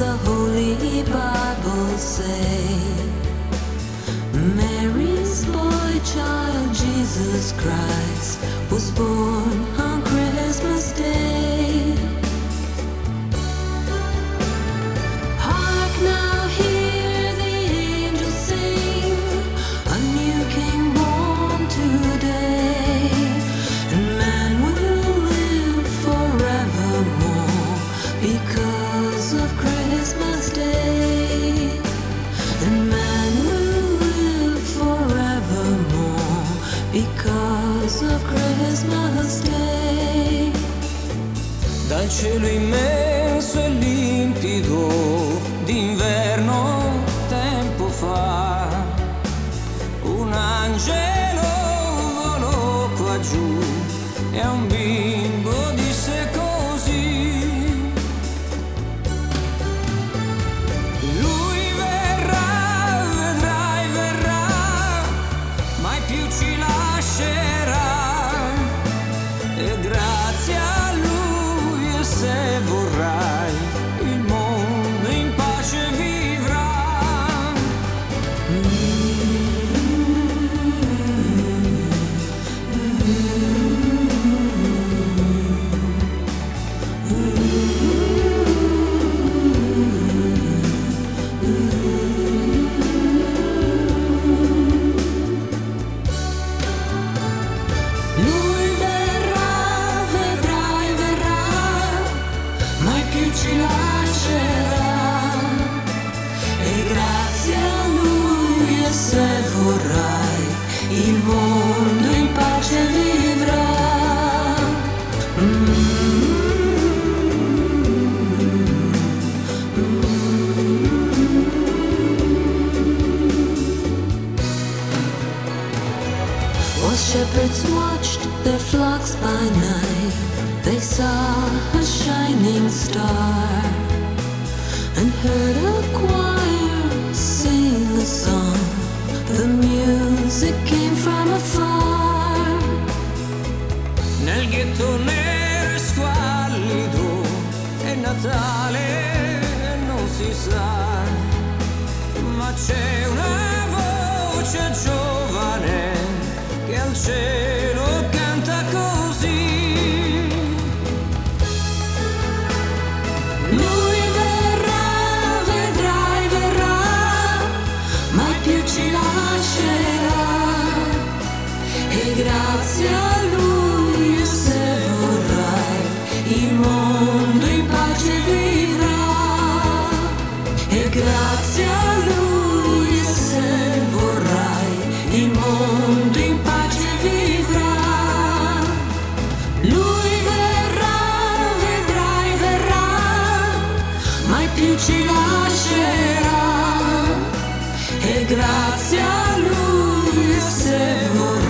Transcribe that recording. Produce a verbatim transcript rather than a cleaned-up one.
the Holy Bible say? Mary's boy child, Jesus Christ, was born on Christmas Day. Hark now, hear the angels sing, a new King born today, and man will live forevermore because of Christmas Day. And man will live forevermore because of Christmas Day. Dal cielo immenso e limpido d'inverno tempo fa, un angelo volò qua giù e a un bimbo disse così: lui verrà, vedrai verrà, mai più ci lascerà, e grazie a lui e se vorrai il mondo in pace vivrà. Lui verrà, vedrai verrà, mai più ci lascerà, e grazie a lui e se vorrai il mondo in pace vivrà. While shepherds watched their flocks by night, they saw a shining star and heard a choir sing a song. The music came from afar. Nel ghetto nero e squallido è Natale, non si sa, ma c'è una voce giovane che al cielo canta così: Lui verrà, vedrai verrà, mai più ci lascerà, e grazie a lui se vorrai il mondo in pace vivrà, e grazie a lui se vorrai il mondo in pace vivrà. Lui verrà, vedrai verrà, mai più ci lascerà, e grazie a lui se vorrai